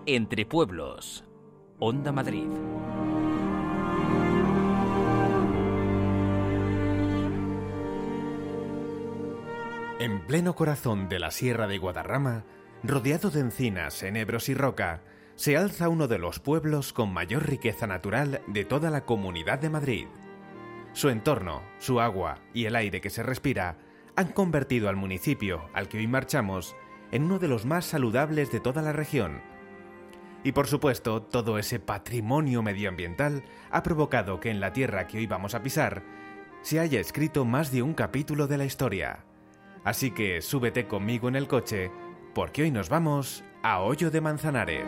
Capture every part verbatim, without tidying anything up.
Entre Pueblos, Onda Madrid. En pleno corazón de la Sierra de Guadarrama, rodeado de encinas, enebros y roca, se alza uno de los pueblos con mayor riqueza natural de toda la Comunidad de Madrid. Su entorno, su agua y el aire que se respira han convertido al municipio al que hoy marchamos en uno de los más saludables de toda la región. Y por supuesto, todo ese patrimonio medioambiental ha provocado que en la tierra que hoy vamos a pisar se haya escrito más de un capítulo de la historia. Así que súbete conmigo en el coche, porque hoy nos vamos a Hoyo de Manzanares.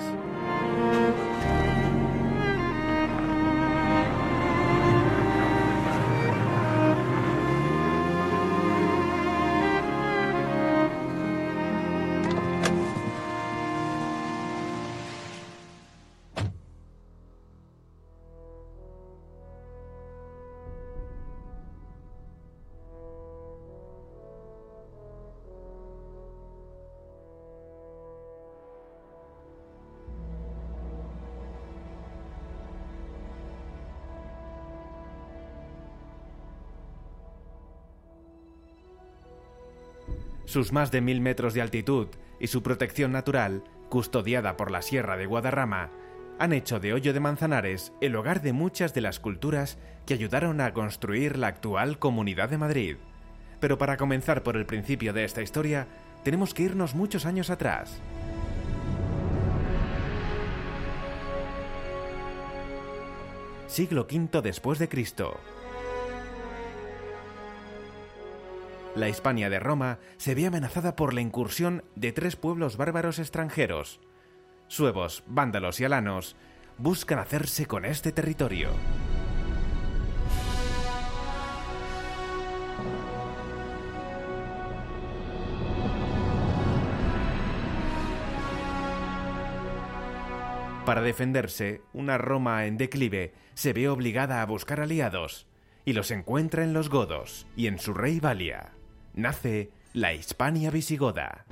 Sus más de mil metros de altitud y su protección natural, custodiada por la Sierra de Guadarrama, han hecho de Hoyo de Manzanares el hogar de muchas de las culturas que ayudaron a construir la actual Comunidad de Madrid. Pero para comenzar por el principio de esta historia, tenemos que irnos muchos años atrás. Siglo quinto después de Cristo. La Hispania de Roma se ve amenazada por la incursión de tres pueblos bárbaros extranjeros. Suevos, vándalos y alanos buscan hacerse con este territorio. Para defenderse, una Roma en declive se ve obligada a buscar aliados, y los encuentra en los godos y en su rey Valia. Nace la Hispania visigoda.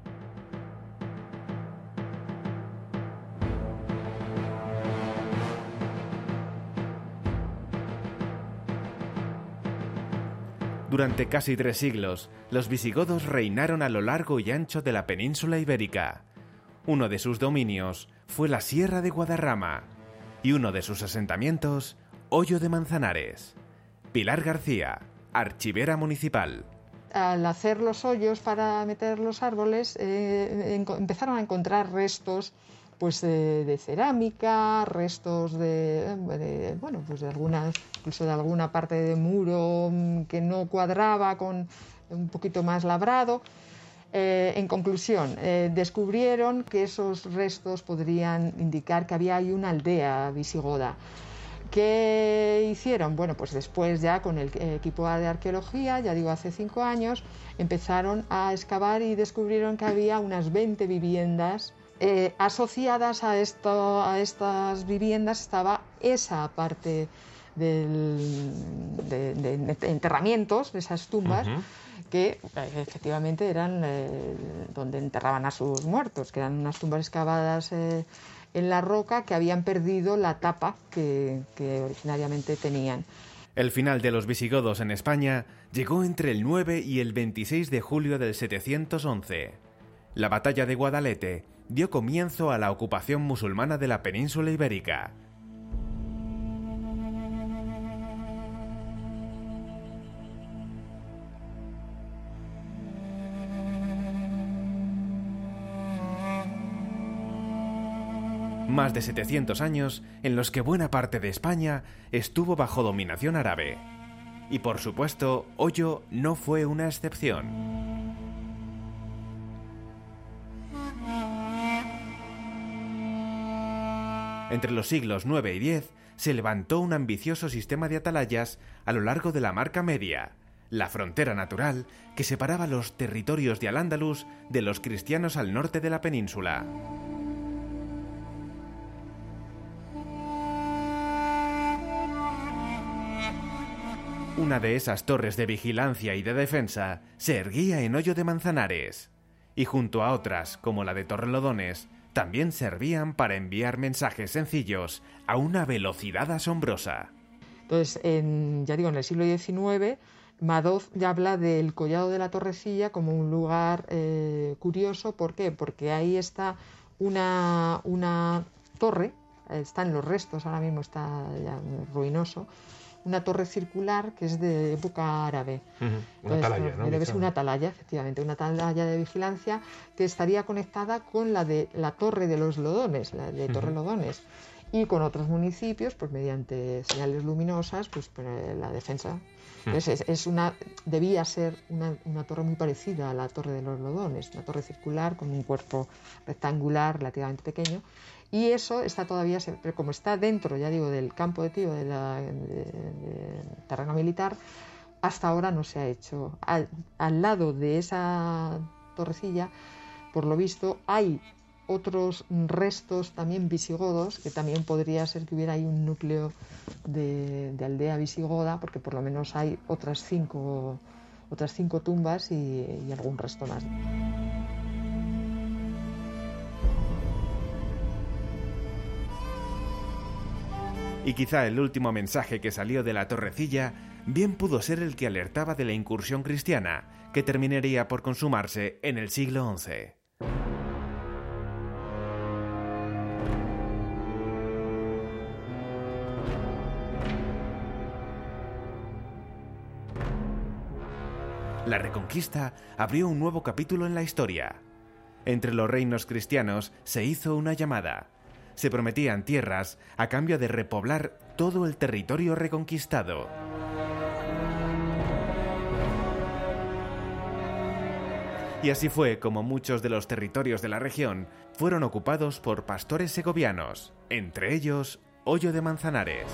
Durante casi tres siglos, los visigodos reinaron a lo largo y ancho de la península ibérica. Uno de sus dominios fue la Sierra de Guadarrama y uno de sus asentamientos, Hoyo de Manzanares. Pilar García, archivera municipal. Al hacer los hoyos para meter los árboles, eh, en, empezaron a encontrar restos pues, de, de cerámica, restos de, de, bueno, pues de alguna, incluso de alguna parte de muro que no cuadraba, con un poquito más labrado. Eh, en conclusión, eh, descubrieron que esos restos podrían indicar que había ahí una aldea visigoda. ¿Qué hicieron? Bueno, pues después ya con el equipo de arqueología, ya digo hace cinco años, empezaron a excavar y descubrieron que había unas veinte viviendas. Eh, asociadas a, esto, a estas viviendas estaba esa parte del, de, de, de enterramientos, de esas tumbas, uh-huh. que eh, efectivamente eran eh, donde enterraban a sus muertos, que eran unas tumbas excavadas eh, en la roca que habían perdido la tapa que, que originariamente tenían. El final de los visigodos en España llegó entre el nueve y el veintiséis de julio del setecientos once. La batalla de Guadalete dio comienzo a la ocupación musulmana de la península ibérica. Más de setecientos años en los que buena parte de España estuvo bajo dominación árabe. Y por supuesto, Hoyo no fue una excepción. Entre los siglos nueve y diez se levantó un ambicioso sistema de atalayas a lo largo de la Marca Media, la frontera natural que separaba los territorios de Al-Ándalus de los cristianos al norte de la península. Una de esas torres de vigilancia y de defensa se erguía en Hoyo de Manzanares, y junto a otras, como la de Torrelodones, también servían para enviar mensajes sencillos a una velocidad asombrosa. Entonces, en, ya digo, en el siglo diecinueve, Madoz ya habla del Collado de la Torrecilla como un lugar eh, curioso. ¿Por qué? Porque ahí está una, una torre, están los restos, ahora mismo está ya ruinoso, una torre circular que es de época árabe. Uh-huh. Una Entonces, atalaya, ¿no? Debe ser una atalaya, efectivamente, una atalaya de vigilancia que estaría conectada con la de la Torre de los Lodones, la de Torre uh-huh. Lodones, y con otros municipios, pues mediante señales luminosas, pues para la defensa. Entonces, es, es una, debía ser una, una torre muy parecida a la Torre de los Lodones, una torre circular con un cuerpo rectangular relativamente pequeño. Y eso está todavía, pero como está dentro, ya digo, del campo de tiro del de, de terreno militar, hasta ahora no se ha hecho. Al, al lado de esa torrecilla, por lo visto, hay otros restos también visigodos, que también podría ser que hubiera ahí un núcleo de, de aldea visigoda, porque por lo menos hay otras cinco, otras cinco tumbas y, y algún resto más. Y quizá el último mensaje que salió de la torrecilla bien pudo ser el que alertaba de la incursión cristiana, que terminaría por consumarse en el siglo once. La Reconquista abrió un nuevo capítulo en la historia. Entre los reinos cristianos se hizo una llamada. Se prometían tierras a cambio de repoblar todo el territorio reconquistado. Y así fue como muchos de los territorios de la región fueron ocupados por pastores segovianos, entre ellos Oyo de Manzanares.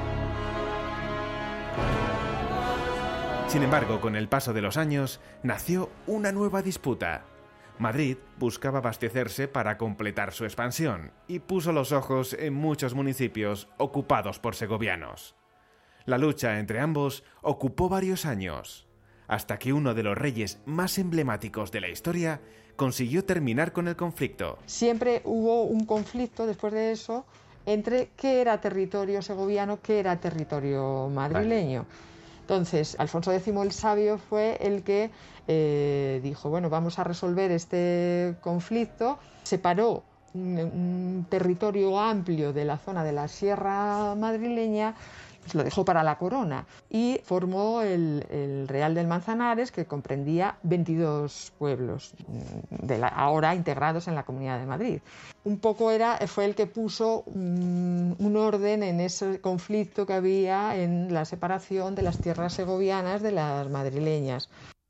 Sin embargo, con el paso de los años, nació una nueva disputa. Madrid buscaba abastecerse para completar su expansión y puso los ojos en muchos municipios ocupados por segovianos. La lucha entre ambos ocupó varios años, hasta que uno de los reyes más emblemáticos de la historia consiguió terminar con el conflicto. Siempre hubo un conflicto después de eso entre qué era territorio segoviano, qué era territorio madrileño. Entonces, Alfonso décimo el Sabio fue el que eh, dijo, bueno, vamos a resolver este conflicto. Separó un, un territorio amplio de la zona de la Sierra madrileña, pues lo dejó para la corona y formó el, el Real del Manzanares, que comprendía veintidós pueblos, de la, ahora integrados en la Comunidad de Madrid. Un poco era, fue el que puso un, un orden en ese conflicto que había en la separación de las tierras segovianas de las madrileñas.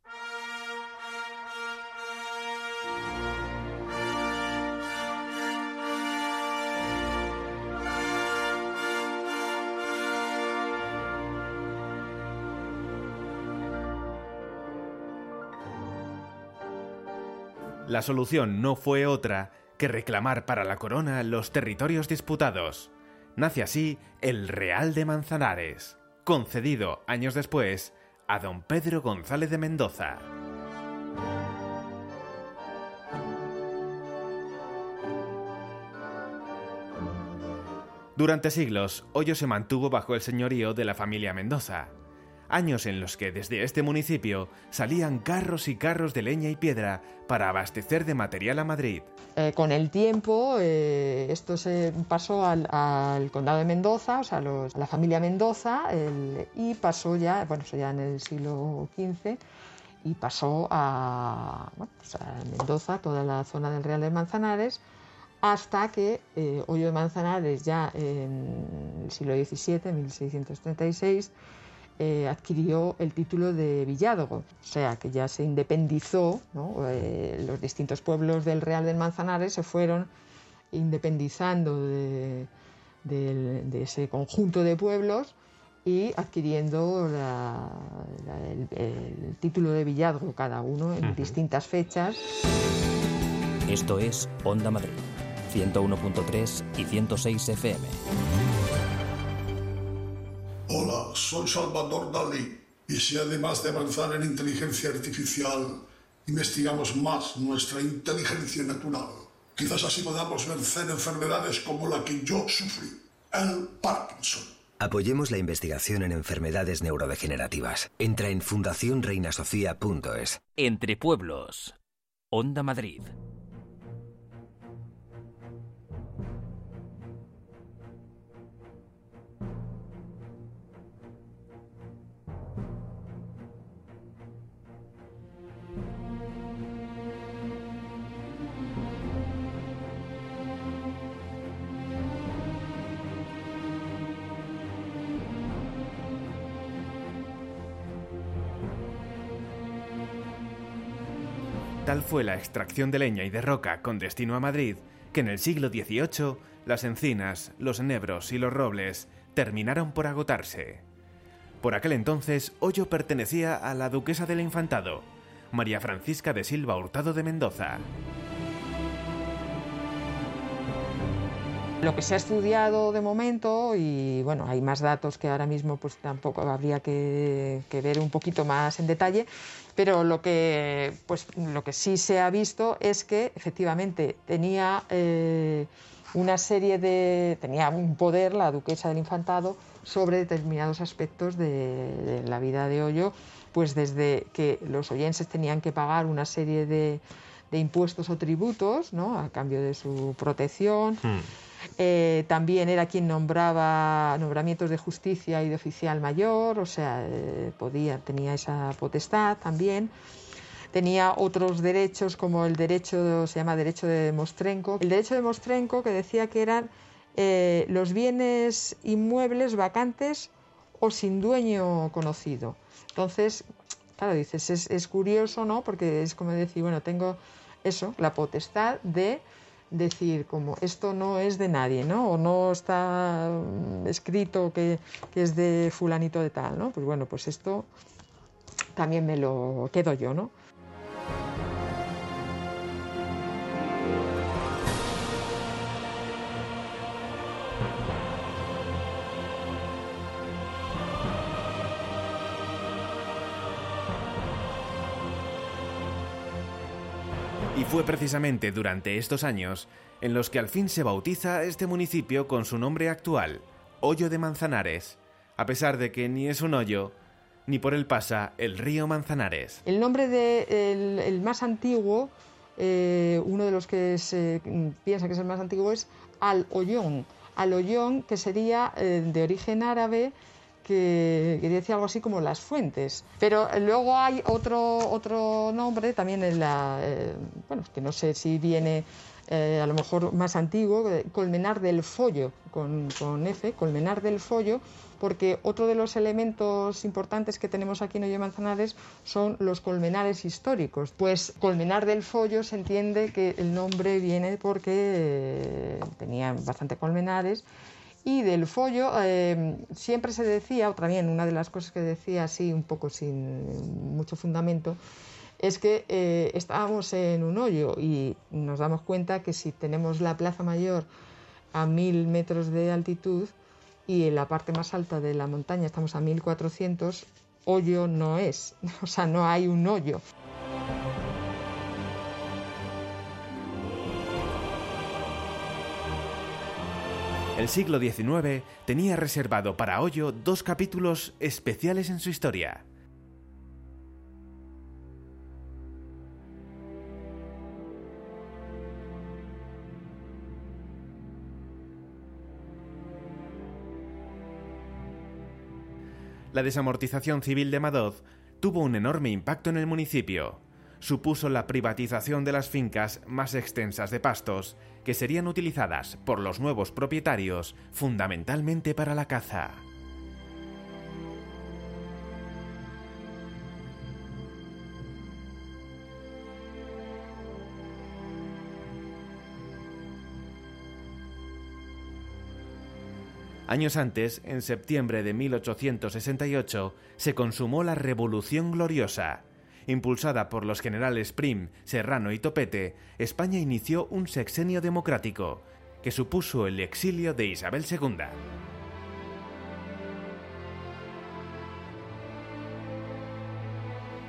La solución no fue otra que reclamar para la corona los territorios disputados. Nace así el Real de Manzanares, concedido años después a don Pedro González de Mendoza. Durante siglos, Oyo se mantuvo bajo el señorío de la familia Mendoza. Años en los que desde este municipio salían carros y carros de leña y piedra para abastecer de material a Madrid. Eh, con el tiempo eh, esto se pasó al, al condado de Mendoza, o sea, los, a la familia Mendoza, el, y pasó ya, bueno, eso ya en el siglo quince, y pasó a, bueno, pues a Mendoza, toda la zona del Real de Manzanares, hasta que eh, Oyo de Manzanares ya en el siglo diecisiete, mil seiscientos treinta y seis, Eh, adquirió el título de Villádogo, o sea que ya se independizó, ¿no? Eh, los distintos pueblos del Real del Manzanares se fueron independizando de, de, de ese conjunto de pueblos y adquiriendo la, la, el, el título de Villádogo cada uno en uh-huh. distintas fechas. Esto es Onda Madrid, ciento uno punto tres y ciento seis F M. Hola, soy Salvador Dalí y si además de avanzar en inteligencia artificial investigamos más nuestra inteligencia natural, Quizás así podamos vencer enfermedades como la que yo sufrí, el Parkinson. Apoyemos la investigación en enfermedades neurodegenerativas. Entra en fundación reina sofía punto es. Entre pueblos. Onda Madrid. Tal fue la extracción de leña y de roca con destino a Madrid, que en el siglo dieciocho las encinas, los enebros y los robles terminaron por agotarse. Por aquel entonces, Ollo pertenecía a la duquesa del Infantado, María Francisca de Silva Hurtado de Mendoza. Lo que se ha estudiado de momento, y bueno, hay más datos que ahora mismo pues tampoco habría que, que ver un poquito más en detalle, pero lo que, pues, lo que sí se ha visto es que efectivamente tenía eh, una serie de... tenía un poder la duquesa del Infantado sobre determinados aspectos de, de la vida de Ollo, pues desde que los oyenses tenían que pagar una serie de, de impuestos o tributos, ¿no?, a cambio de su protección. Hmm. Eh, también era quien nombraba nombramientos de justicia y de oficial mayor, o sea, eh, podía, tenía esa potestad también. Tenía otros derechos como el derecho, se llama derecho de Mostrenco, el derecho de Mostrenco, que decía que eran eh, los bienes inmuebles vacantes o sin dueño conocido. Entonces, claro, dices, es, es curioso, ¿no?, porque es como decir, bueno, tengo eso, la potestad de decir, como esto no es de nadie, ¿no?, o no está escrito que, que es de fulanito de tal, ¿no? Pues bueno, pues esto también me lo quedo yo, ¿no? Y fue precisamente durante estos años en los que al fin se bautiza este municipio con su nombre actual, Ollo de Manzanares, a pesar de que ni es un hoyo, ni por él pasa el río Manzanares. El nombre de, el, el más antiguo, eh, uno de los que se piensa que es el más antiguo, es Al-Ollón. Al-Ollón, que sería eh, de origen árabe, que, que decía algo así como las fuentes. Pero luego hay otro, otro nombre también en la, eh, bueno, que no sé si viene eh, a lo mejor más antiguo, Colmenar del Follo, con, con F, Colmenar del Follo, porque otro de los elementos importantes que tenemos aquí en Ollo de Manzanares son los colmenares históricos. Pues Colmenar del Follo se entiende que el nombre viene porque eh, tenían bastante colmenares. Y del Follo eh, siempre se decía, o también una de las cosas que decía así un poco sin mucho fundamento, es que eh, estábamos en un hoyo y nos damos cuenta que si tenemos la Plaza Mayor a mil metros de altitud y en la parte más alta de la montaña estamos a mil cuatrocientos, hoyo no es, o sea, no hay un hoyo. El siglo diecinueve tenía reservado para Ollo dos capítulos especiales en su historia. La desamortización civil de Madoz tuvo un enorme impacto en el municipio. Supuso la privatización de las fincas más extensas de pastos, que serían utilizadas por los nuevos propietarios fundamentalmente para la caza. Años antes, en septiembre de mil ochocientos sesenta y ocho, se consumó la Revolución Gloriosa. Impulsada por los generales Prim, Serrano y Topete, España inició un sexenio democrático, que supuso el exilio de Isabel segunda.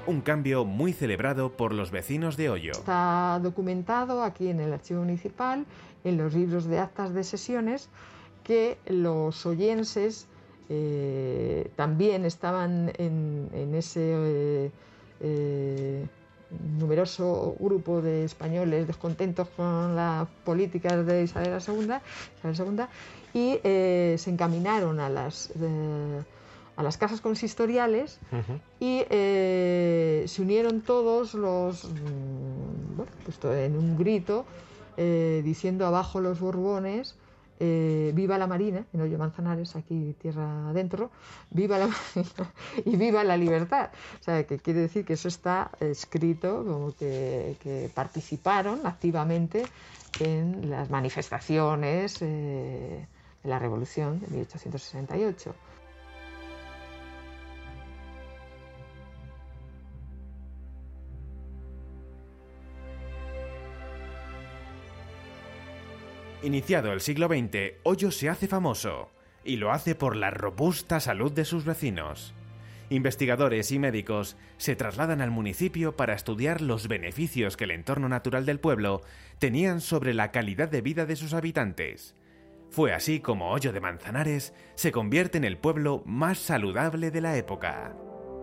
un cambio muy celebrado por los vecinos de Ollo. Está documentado aquí en el archivo municipal, en los libros de actas de sesiones, que los ollenses eh, también estaban en, en ese eh, eh, numeroso grupo de españoles descontentos con las políticas de Isabel segunda, Isabel segunda y eh, se encaminaron a las... Eh, a las casas consistoriales uh-huh. y eh, se unieron todos los, bueno, pues en un grito eh, diciendo abajo los Borbones, eh, viva la Marina, en Ollo Manzanares, aquí tierra adentro, viva la Marina y viva la libertad. O sea, que quiere decir que eso está escrito como que, que participaron activamente en las manifestaciones eh, de la Revolución de mil ochocientos sesenta y ocho. Iniciado el siglo veinte, Ollo se hace famoso, y lo hace por la robusta salud de sus vecinos. Investigadores y médicos se trasladan al municipio para estudiar los beneficios que el entorno natural del pueblo tenían sobre la calidad de vida de sus habitantes. Fue así como Ollo de Manzanares se convierte en el pueblo más saludable de la época.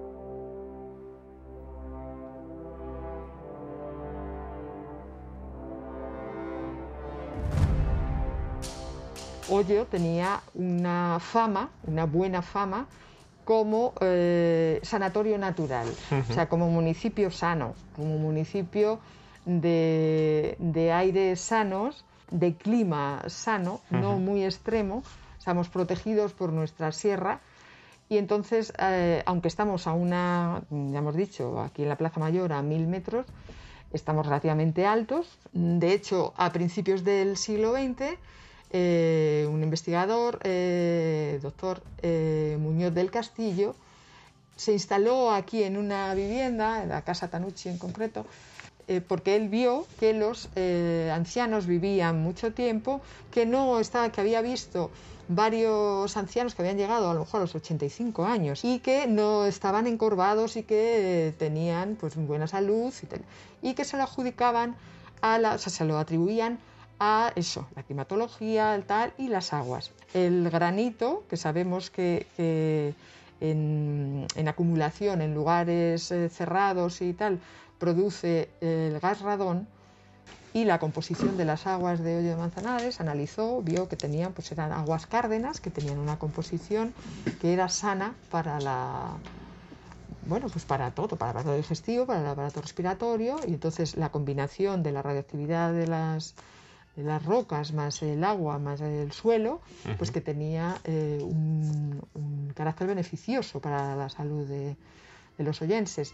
Ollo tenía una fama, una buena fama, como eh, sanatorio natural, uh-huh. o sea, como municipio sano, como municipio de, de aires sanos, de clima sano, uh-huh. no muy extremo, estamos protegidos por nuestra sierra y entonces, eh, aunque estamos a una, ya hemos dicho, aquí en la Plaza Mayor a mil metros, estamos relativamente altos. De hecho, a principios del siglo veinte, Eh, un investigador, eh, doctor eh, Muñoz del Castillo, se instaló aquí en una vivienda, en la Casa Tanucci en concreto, eh, porque él vio que los eh, ancianos vivían mucho tiempo, que no estaba, que había visto varios ancianos que habían llegado a lo mejor a los ochenta y cinco años y que no estaban encorvados y que eh, tenían pues buena salud y, tal, y que se lo adjudicaban a la, o sea, se lo atribuían a eso, la climatología, el tal, y las aguas. El granito, que sabemos que, que en, en acumulación en lugares eh, cerrados y tal, produce el gas radón, y la composición de las aguas de Ollo de Manzanares, analizó, vio que tenían, pues eran aguas cárdenas, que tenían una composición que era sana para la... bueno, pues para todo, para el aparato digestivo, para el aparato respiratorio, y entonces la combinación de la radioactividad de las de las rocas, más el agua, más el suelo, uh-huh. pues que tenía eh, un, un carácter beneficioso para la salud de, de los ollenses.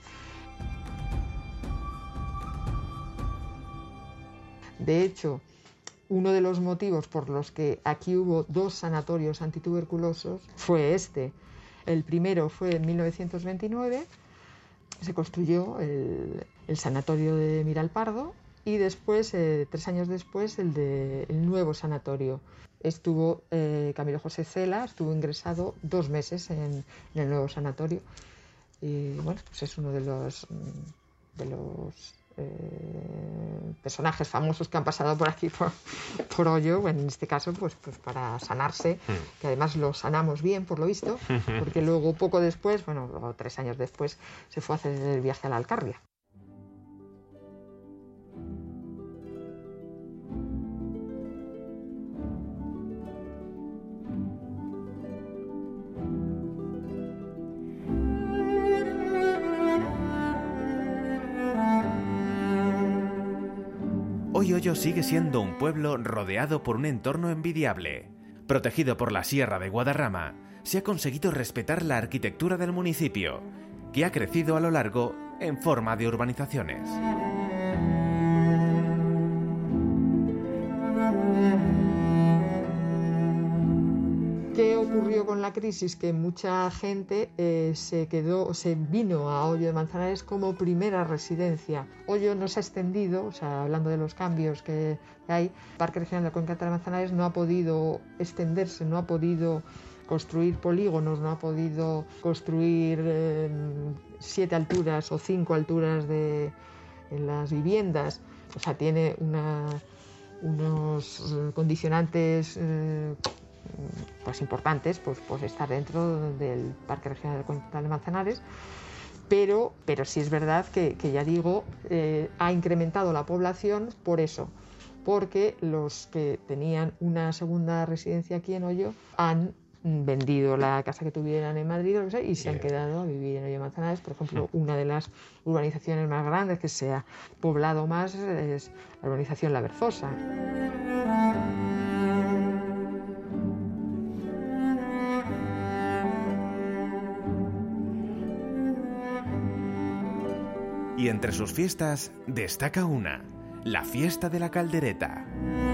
De hecho, uno de los motivos por los que aquí hubo dos sanatorios antituberculosos fue este. El primero fue en mil novecientos veintinueve, se construyó el, el sanatorio de Miralpardo, y después, eh, tres años después, el, de, el nuevo sanatorio. Estuvo eh, Camilo José Cela, estuvo ingresado dos meses en, en el nuevo sanatorio. Y bueno, pues es uno de los, de los eh, personajes famosos que han pasado por aquí, por, por Ollo, en este caso, pues, pues para sanarse, que además lo sanamos bien, por lo visto, porque luego, poco después, bueno, luego, tres años después, se fue a hacer el viaje a la Alcarria. Hoy Ollo sigue siendo un pueblo rodeado por un entorno envidiable. Protegido por la Sierra de Guadarrama, se ha conseguido respetar la arquitectura del municipio, que ha crecido a lo largo en forma de urbanizaciones. ¿Qué ocurrió con la crisis? Que mucha gente eh, se quedó, se vino a Ollo de Manzanares como primera residencia. Ollo no se ha extendido, o sea, hablando de los cambios que hay, el Parque Regional de Cuenca de Manzanares no ha podido extenderse, no ha podido construir polígonos, no ha podido construir eh, siete alturas o cinco alturas de, en las viviendas. O sea, tiene una, unos condicionantes eh, pues importantes, pues, pues estar dentro del Parque Regional Continental de Manzanares. Pero, pero sí es verdad que, que ya digo, eh, ha incrementado la población por eso, porque los que tenían una segunda residencia aquí en Oyo han vendido la casa que tuvieran en Madrid o sea, y se han quedado a vivir en Oyo Manzanares. Por ejemplo, una de las urbanizaciones más grandes que se ha poblado más es la urbanización La Berzosa. Y entre sus fiestas destaca una, la fiesta de la caldereta.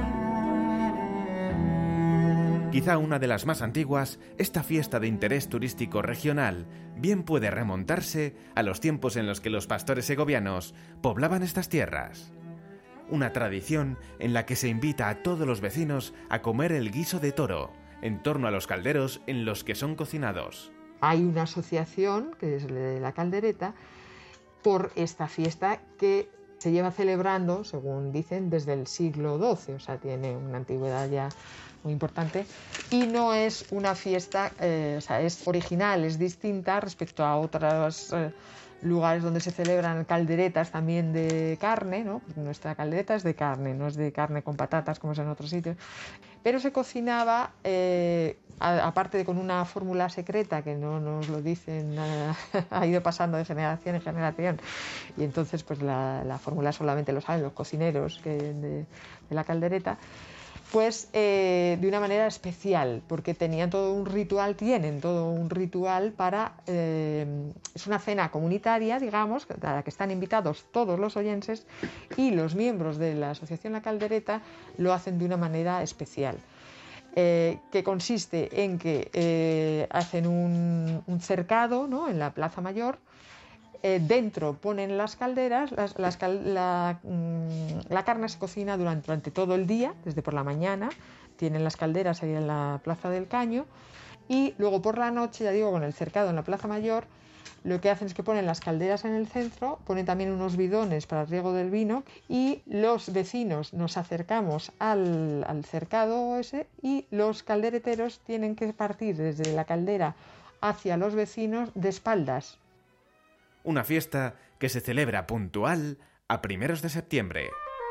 Quizá una de las más antiguas, esta fiesta de interés turístico regional bien puede remontarse a los tiempos en los que los pastores segovianos poblaban estas tierras. Una tradición en la que se invita a todos los vecinos a comer el guiso de toro, en torno a los calderos en los que son cocinados. Hay una asociación, que es la de la caldereta, por esta fiesta que se lleva celebrando, según dicen, desde el siglo doce, o sea, tiene una antigüedad ya muy importante, y no es una fiesta, eh, o sea, es original, es distinta respecto a otros eh, lugares donde se celebran calderetas también de carne, ¿no? Porque nuestra caldereta es de carne, no es de carne con patatas como es en otros sitios, pero se cocinaba, eh, a, aparte de con una fórmula secreta que no nos lo dicen, eh, ha ido pasando de generación en generación, y entonces pues la, la fórmula solamente lo saben los cocineros que, de, de la caldereta, pues eh, de una manera especial, porque tenían todo un ritual, tienen todo un ritual para, eh, es una cena comunitaria, digamos, a la que están invitados todos los oyenses, y los miembros de la Asociación La Caldereta lo hacen de una manera especial, eh, que consiste en que eh, hacen un, un cercado, ¿no?, en la Plaza Mayor. Eh, dentro ponen las calderas, las, las cal, la, mmm, la carne se cocina durante, durante todo el día, desde por la mañana, tienen las calderas ahí en la Plaza del Caño, y luego por la noche, ya digo, con el cercado en la Plaza Mayor, lo que hacen es que ponen las calderas en el centro, ponen también unos bidones para el riego del vino, y los vecinos nos acercamos al, al cercado ese, y los caldereteros tienen que partir desde la caldera hacia los vecinos de espaldas. Una fiesta que se celebra puntual a primeros de septiembre.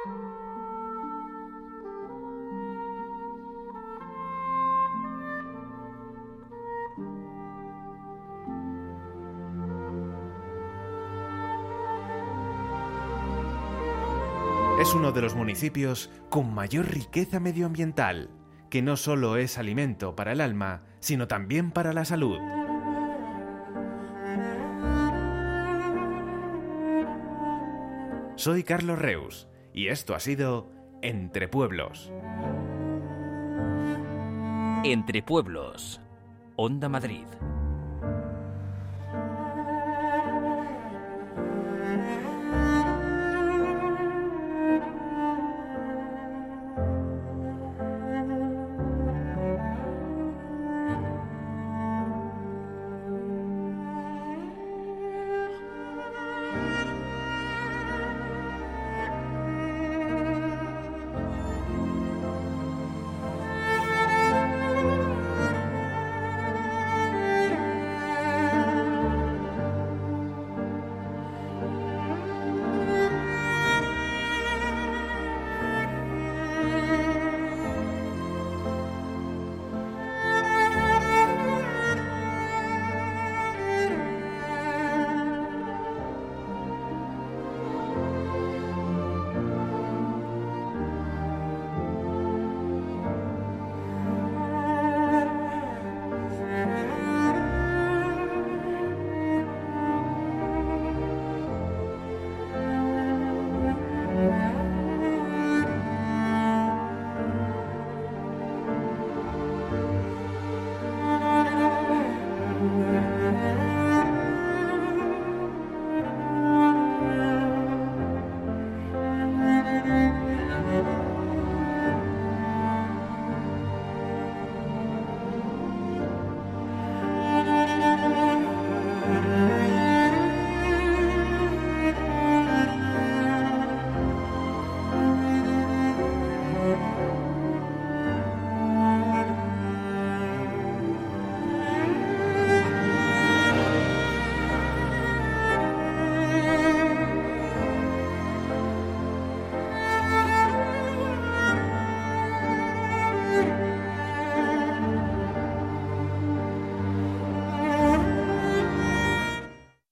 Es uno de los municipios con mayor riqueza medioambiental, que no solo es alimento para el alma, sino también para la salud. Soy Carlos Reus y esto ha sido Entre Pueblos. Entre Pueblos, Onda Madrid.